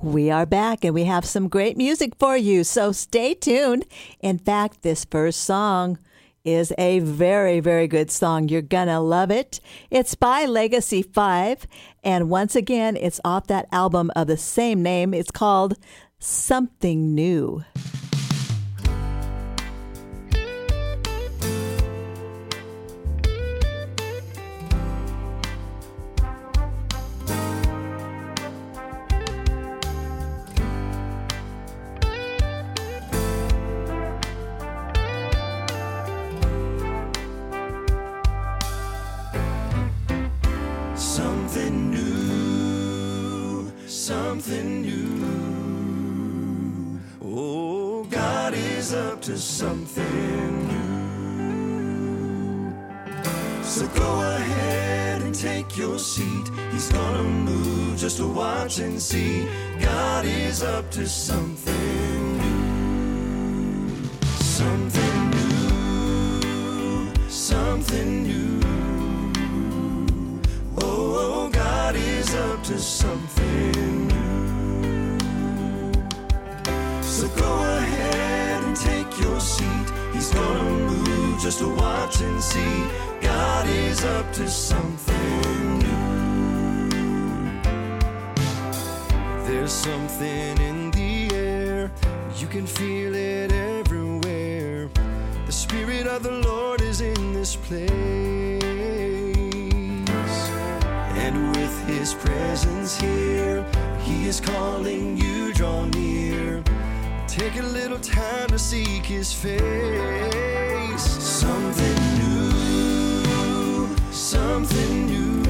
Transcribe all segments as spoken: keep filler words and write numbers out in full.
We are back and we have some great music for you, so stay tuned. In fact, this first song is a very, very good song. You're gonna love it. It's by Legacy five, and once again, it's off that album of the same name. It's called Something New. Something new, something new. Oh, God is up to something new. So go ahead and take your seat. He's gonna move, just to watch and see. God is up to something new. Something new, something new. Oh, God is up to something new. So go ahead and take your seat. He's gonna move, just to watch and see. God is up to something new. There's something in the air, you can feel it everywhere. The Spirit of the Lord is in this place. And with His presence here, He is calling you, draw near. Take a little time to seek His face. Something new, something new.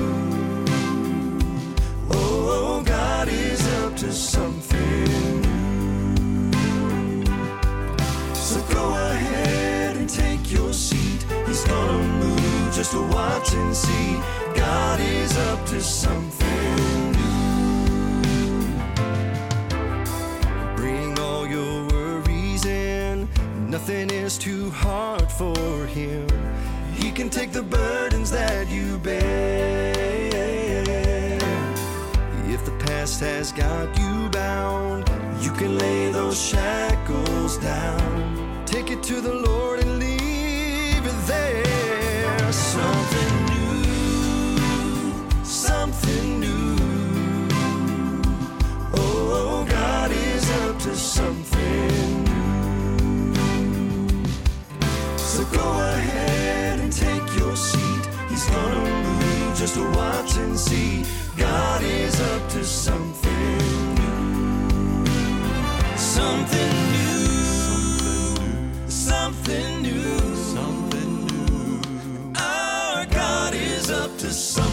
Oh, God is up to something new. So go ahead and take your seat. He's gonna move, just to watch and see. God is up to something new. Bring all your worries in. Nothing is too hard for Him. He can take the burdens that you bear. If the past has got you bound, you can lay those shackles down. Take it to the Lord and leave it there. Something something new. Oh, God is up to something new. So go ahead and take your seat. He's gonna move, just to watch and see. God is up to something new. Something new. Something new. Something new. Our God is up to something.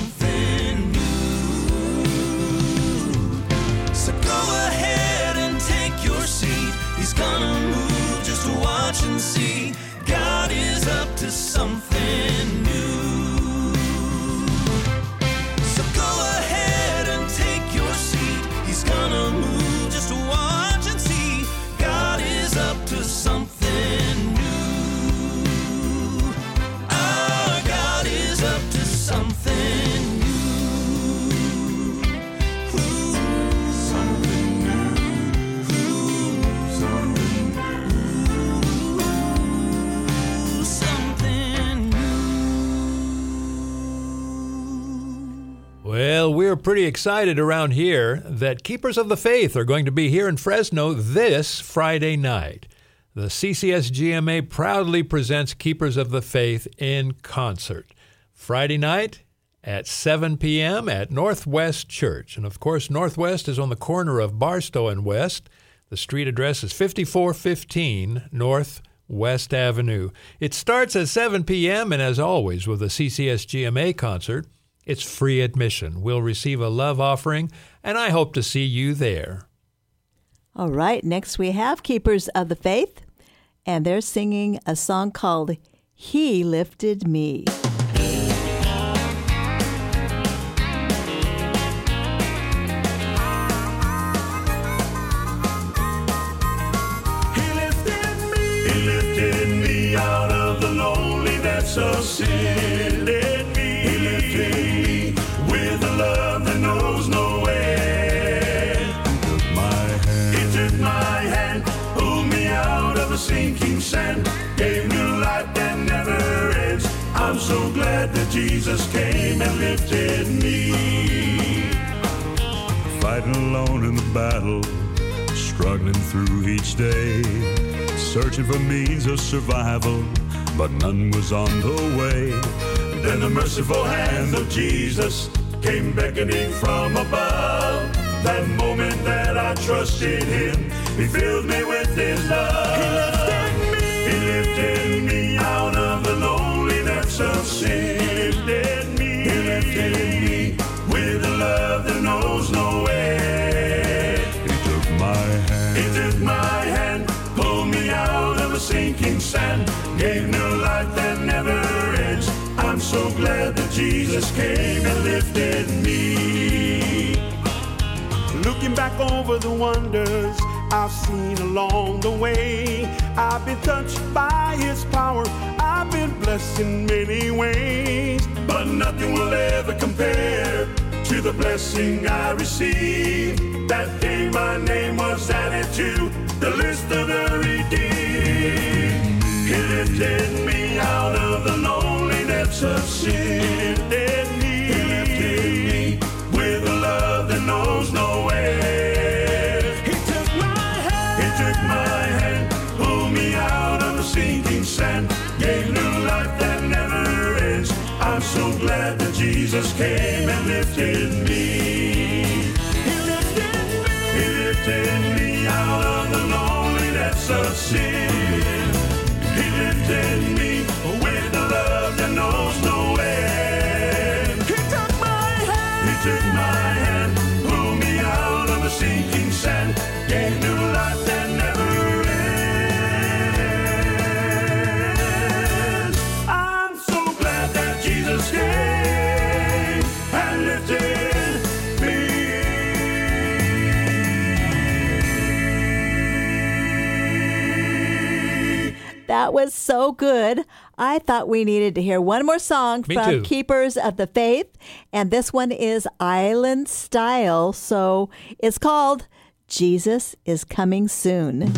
He's gonna move, just to watch and see. God is up to something new. So go ahead and take your seat. He's gonna move, just to watch and see. God is up to something new. Our God is up to something new. Ooh, something new. Well, we're pretty excited around here that Keepers of the Faith are going to be here in Fresno this Friday night. The C C S G M A proudly presents Keepers of the Faith in concert. Friday night at seven p.m. at Northwest Church. And of course, Northwest is on the corner of Barstow and West. The street address is fifty-four fifteen North West Avenue. It starts at seven p.m. and as always with the C C S G M A concert, it's free admission. We'll receive a love offering, and I hope to see you there. All right, next we have Keepers of the Faith, and they're singing a song called He Lifted Me. He lifted me, He lifted me out of the loneliness of sin. He lifted me with a love that knows no end. He took my sinking sand, gave new life that never ends. I'm so glad that Jesus came and lifted me. Fighting alone in the battle, struggling through each day, searching for means of survival, but none was on the way. Then the merciful hand of Jesus came beckoning from above. That moment that I trusted him, he filled me with his love. He lifted me, he lifted me out of the loneliness of sin. He lifted me, he lifted me with a love that knows no end. He took my hand, he took my hand, pulled me out of a sinking sand, gave new life that never ends. I'm so glad that Jesus came and lifted me. Looking back over the wonders I've seen along the way, I've been touched by his power, I've been blessed in many ways. But nothing will ever compare to the blessing I received. That day my name was added to the list of the redeemed. He lifted me out of the loneliness of sin. He lifted me, he lifted me with a love that knows no end. He took my hand, he took my hand, pulled me out of the sinking sand, gave new life that never ends. I'm so glad that Jesus came and lifted me. He lifted me, he lifted me out of the loneliness of sin. He lifted me with a love that knows no end. He took my hand, he took my hand, pulled me out of the sinking sand, gave new life that never ends. I'm so glad that Jesus came and lifted me. That was so good. I thought we needed to hear one more song Me from too. Keepers of the Faith, and this one is Island Style. So it's called Jesus is Coming Soon.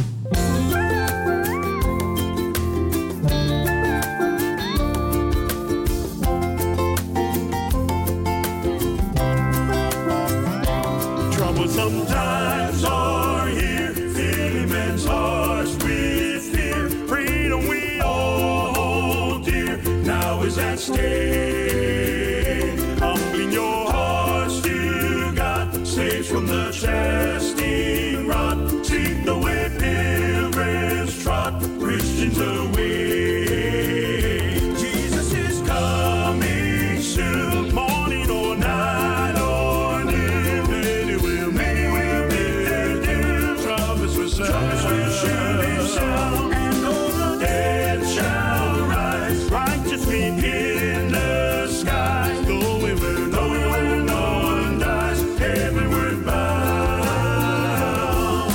Trouble sometimes are here, filling men's hearts with fear. Freedom we all hold dear, now is at stake. Humbling your hearts to God, saves from the testing rod. Seek the way pilgrims trot, Christians away. Jesus is coming soon, morning or night or noon. Many will, many will meet their doom. Trumpets will sound, trumpets will surely sound, and all the dead shall rise. Righteous feet in the skies, going where, going where no one dies, heavenward bound.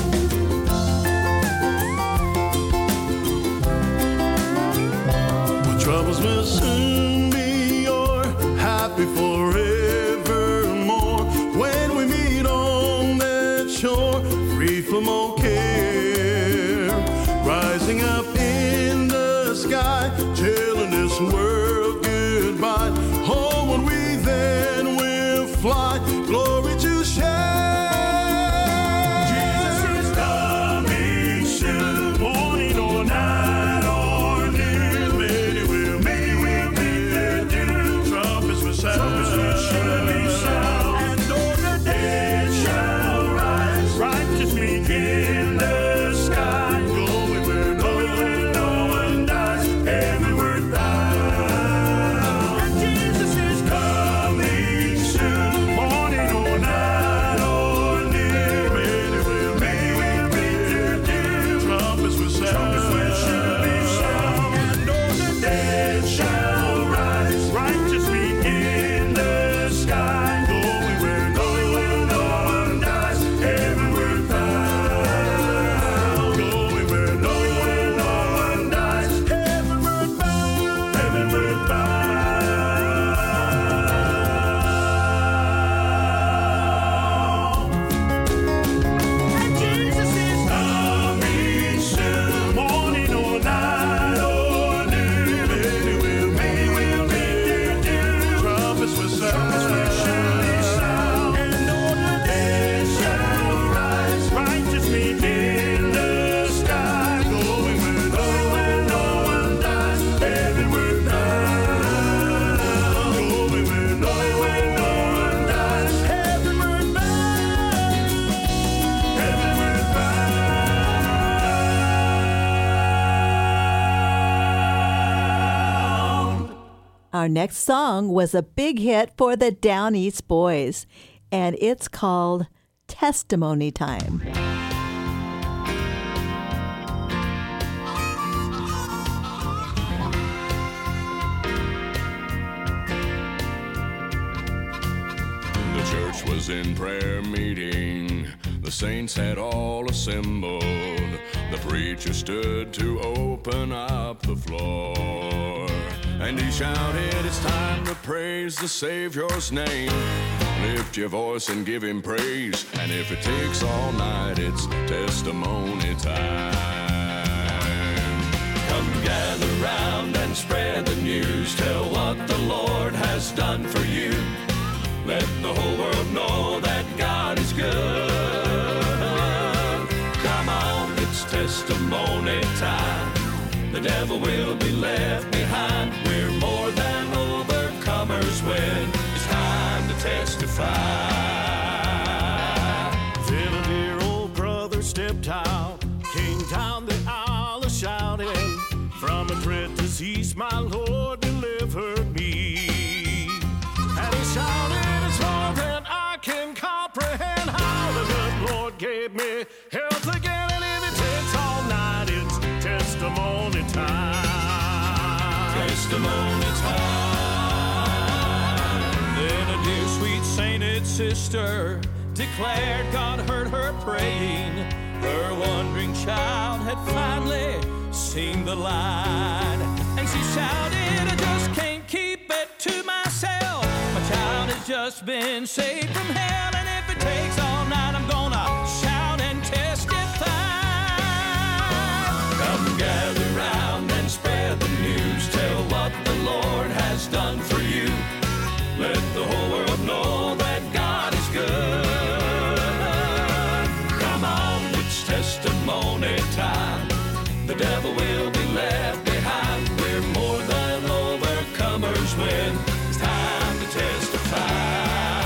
Well, troubles will soon be o'er, happy forevermore, when we meet on that shore, free from all care. Rising up in the sky, telling this world goodbye. Homeward we then will fly, glory to share. Jesus is coming soon, morning or night or noon. Many will, many will meet their doom. Trumpets will sound, trumpets will surely sound, and all the dead shall rise. Righteous meet in Our next song was a big hit for the Down East Boys, and it's called Testimony Time. The church was in prayer meeting. The saints had all assembled. The preacher stood to open up the floor. And he shouted, it's time to praise the Savior's name. Lift your voice and give him praise. And if it takes all night, it's testimony time. Come gather round and spread the news. Tell what the Lord has done for you. Let the whole world know that God is good. Come on, it's testimony time. The devil will be left behind. We're more than overcomers when it's time to testify. Then a dear old brother stepped out, came down the aisle a shouting, from a dread disease my Lord delivered me. And he shouted, it's more than I can comprehend, how the good Lord gave me health again. And if it takes all night, it's testimony time. Testimony time. Then a dear sweet sainted sister declared God heard her praying. Her wandering child had finally seen the light. And she shouted, I just can't keep it to myself. My child has just been saved from hell. And if it takes all night, I'm gonna shout and testify. Come gather round and spread the news. Tell what the Lord has done for you. Let the whole world know that God is good. Come on, it's testimony time. The devil will be left behind. We're more than overcomers when it's time to testify.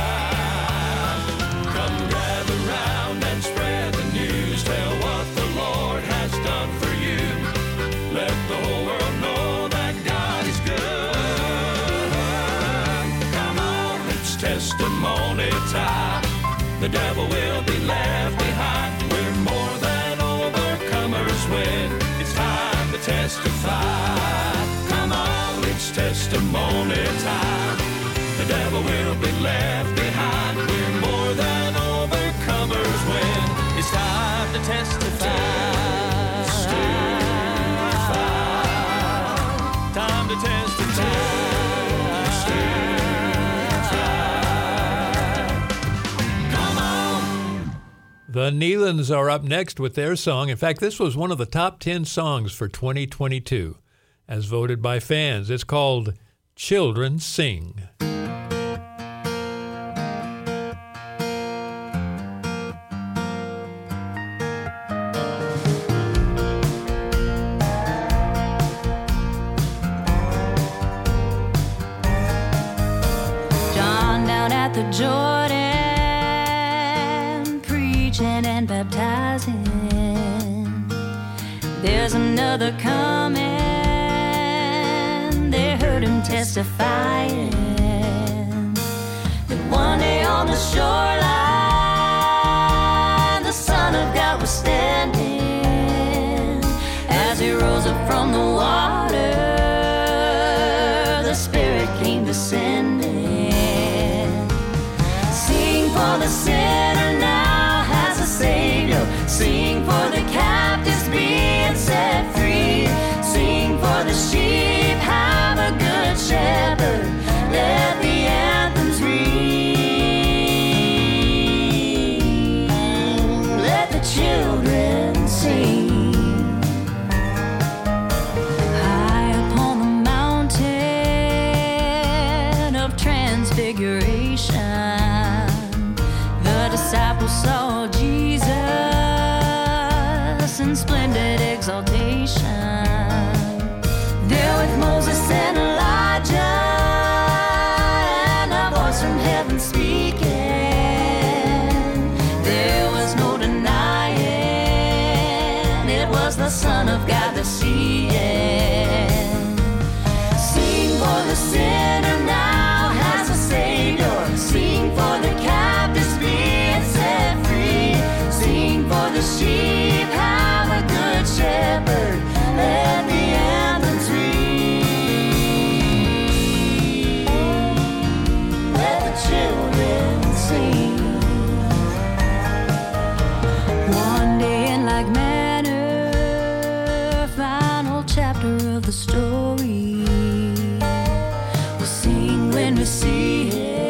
Come gather round and spread the news. Tell what the Lord has done for you. Let the whole world know that God is good. Come on, it's testimony time. The devil will be left behind. We're more than overcomers when it's time to testify. Come on, it's testimony time. The devil will be left behind. We're more than overcomers when it's time to testify. Time to testify. Come on. The Nealons are up next with their song. In fact, this was one of the top ten songs for twenty twenty-two, as voted by fans. It's called Children Sing. John down at the Jordan, preaching and baptizing. There's another coming, they heard him testifying, that one day on the shoreline, the Son of God was standing. As he rose up from the water, the Spirit came descending. Sing for the sinner now has a Savior. Sing for the captives being set free. Sing for the sheep have a good shepherd. Let the anthems ring. Let the children sing. High upon the mountain of transfiguration, the disciples saw Jesus in splendid exaltation. There with Moses and Elijah, and a voice from heaven speaking. There was no denying it was the Son of God, the seeing. Sing for the sin story. We'll sing when we see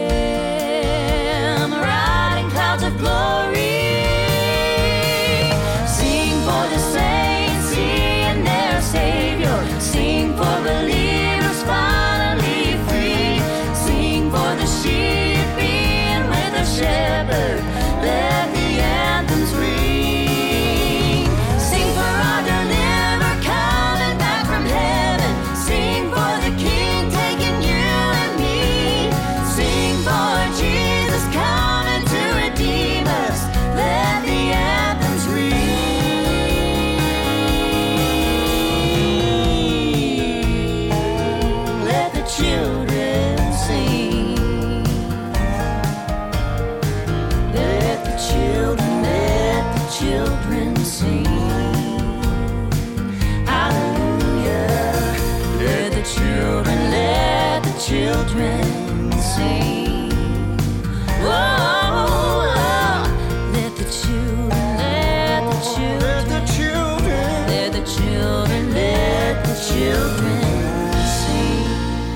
him riding clouds of glory. Sing for the saints seeing their Savior. Sing for believers finally free. Sing for the sheep being with the shepherd. Let the anthems ring. Sing for our deliverer coming back from heaven. Sing for the King taking you and me. Sing for Jesus coming to redeem us. Let the anthems ring. Let the children sing. Let the children, let the children sing. Hallelujah. Let the children, let the children sing. Whoa, let the children, let the children, let the children, let the children, let the children sing.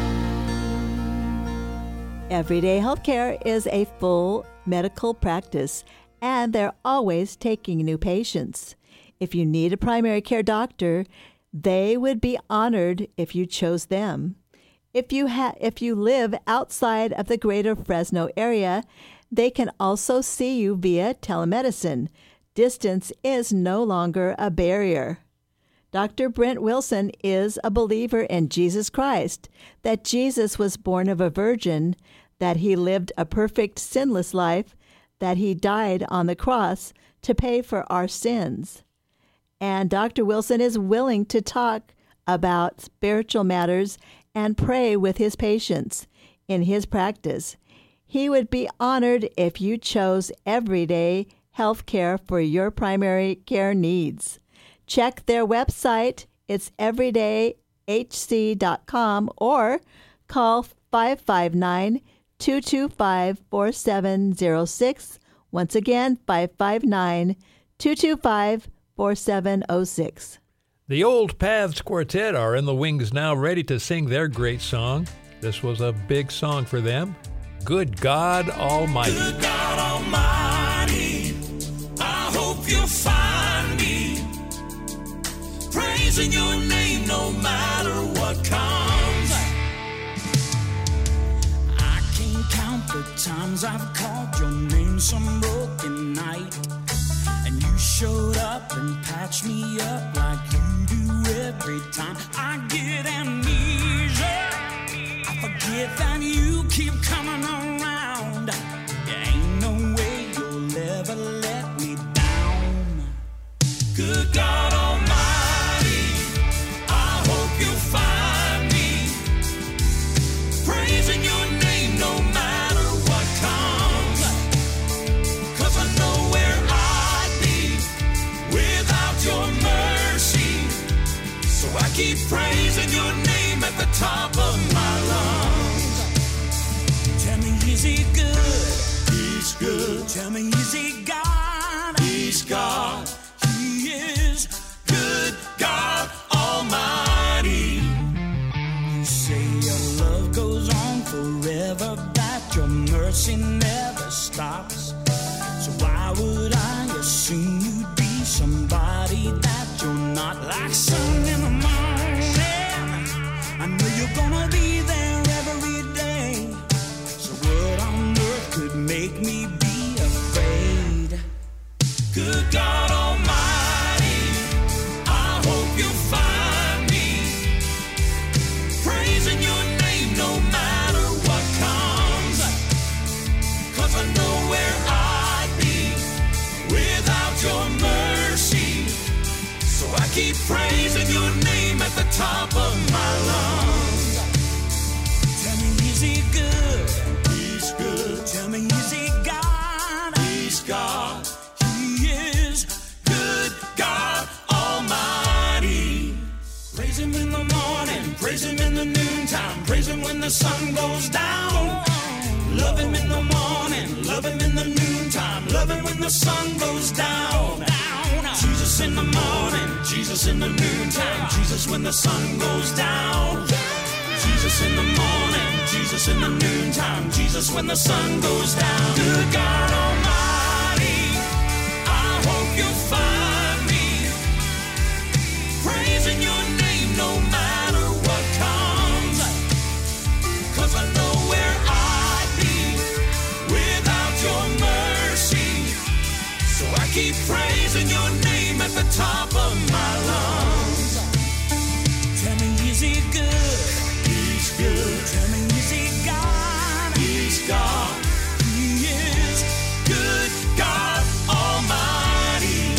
Everyday Healthcare is a full medical practice, and they're always taking new patients. If you need a primary care doctor, they would be honored if you chose them. If you ha- if you live outside of the greater Fresno area, they can also see you via telemedicine. Distance is no longer a barrier. Doctor Brent Wilson is a believer in Jesus Christ, that Jesus was born of a virgin, that he lived a perfect, sinless life, that he died on the cross to pay for our sins. And Doctor Wilson is willing to talk about spiritual matters and pray with his patients in his practice. He would be honored if you chose everyday health care for your primary care needs. Check their website. It's everyday h c dot com or call five five nine, two two five, four seven zero six. Once again, five five nine, two two five, four seven zero six. The Old Paths Quartet are in the wings now, ready to sing their great song. This was a big song for them. Good God Almighty. Good God Almighty, I hope you'll find me praising your name no matter what comes. I can't count the times I've called your name some broken night, and you showed up and patched me up like you do every time. I get amnesia, I forget that you keep coming around. There ain't no way you'll ever let me down. Good God Almighty, I hope you'll find me praising your name no matter what comes. 'Cause I know where I'd be without your mercy. So I keep praising your name at the top of my lungs. Tell me, is he good? He's good. Tell me, is he God? He's God. He is good God Almighty. You say your love goes on forever, that your mercy never stops. So why would I assume you'd be somebody that you're not? Like sun in the morning, I know you're gonna be there every day. So what on earth could make me be afraid? Good God Almighty, I hope you'll find me praising your name no matter what comes. 'Cause I know where I'd be without your mercy. So I keep praising your name at the top of my lungs. Tell me, is he good? He's good. Tell me, is he God? He's God. He is good God Almighty. Praise him in the morning, praise him in the noontime, praise him when the sun goes down. Love him in the morning, love him in the noontime, love him when the sun goes down. Jesus in the morning, Jesus Jesus in the noontime, Jesus when the sun goes down. Jesus in the morning, Jesus in the noontime, Jesus when the sun goes down. Good God Almighty, I hope you'll find me praising your name no matter what comes. 'Cause I know where I'd be without your mercy. So I keep praising your name at the top of my lungs. Tell me, is he good? He's good. Tell me, is he God? He's God. He is good God Almighty.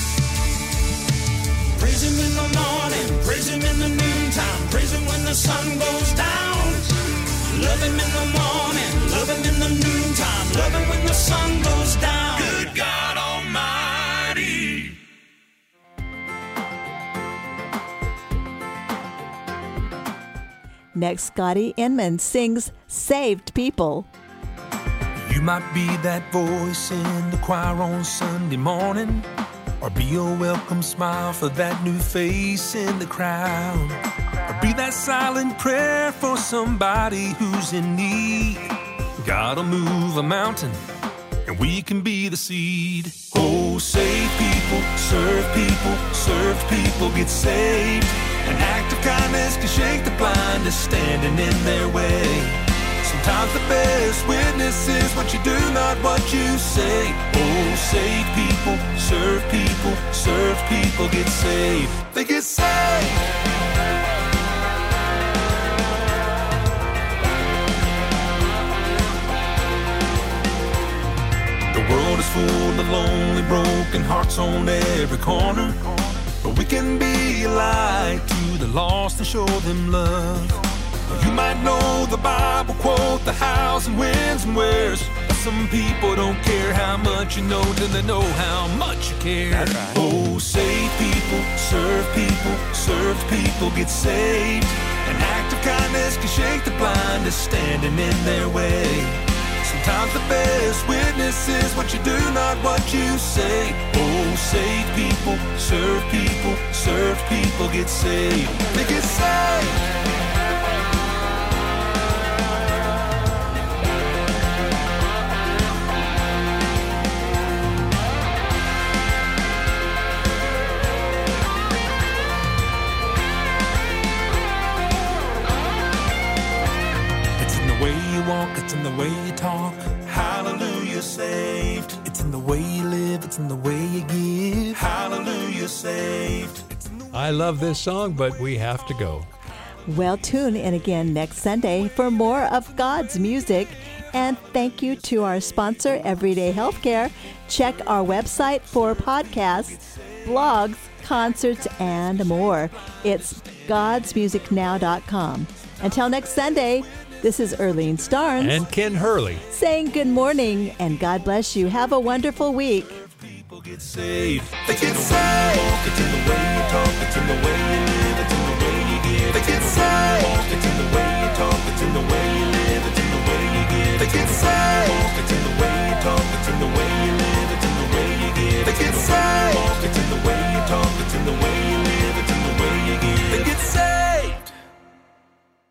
Praise him in the morning, praise him in the noontime, praise him when the sun goes down. Love him in the morning, love him in the noontime, love him when the sun goes down. Good God Almighty. Next, Scotty Inman sings Saved People. You might be that voice in the choir on Sunday morning, or be a welcome smile for that new face in the crowd, or be that silent prayer for somebody who's in need. God'll move a mountain, and we can be the seed. Oh, save people, serve people, serve people, get saved. An act of kindness can shake the blindest standing in their way. Sometimes the best witness is what you do, not what you say. Oh, save people, serve people, serve people, get saved. They get saved. The world is full of lonely, broken hearts on every corner, but we can be a light to the lost and show them love. You might know the Bible quote, the hows and whens and wheres, but some people don't care how much you know till they know how much you care. Right. Oh, save people, serve people, serve people, get saved. An act of kindness can shake the blindest standing in their way. Sometimes the best witness is what you do, not what you say. Oh, save people, serve people, serve people, get saved. They get saved. It's in the way you talk. Hallelujah, saved. It's in the way you live. It's in the way you give. Hallelujah, saved. I love this song, but we have to go. Well, tune in again next Sunday for more of God's music. And thank you to our sponsor, Everyday Healthcare. Check our website for podcasts, blogs, concerts, and more. It's gods music now dot com. Until next Sunday, this is Earlene Starnes and Ken Hurley saying good morning and God bless you. Have a wonderful week. People get saved. They get saved. It's in the way you talk. It's in the way you live. It's in the way you give. They get saved. It's in the way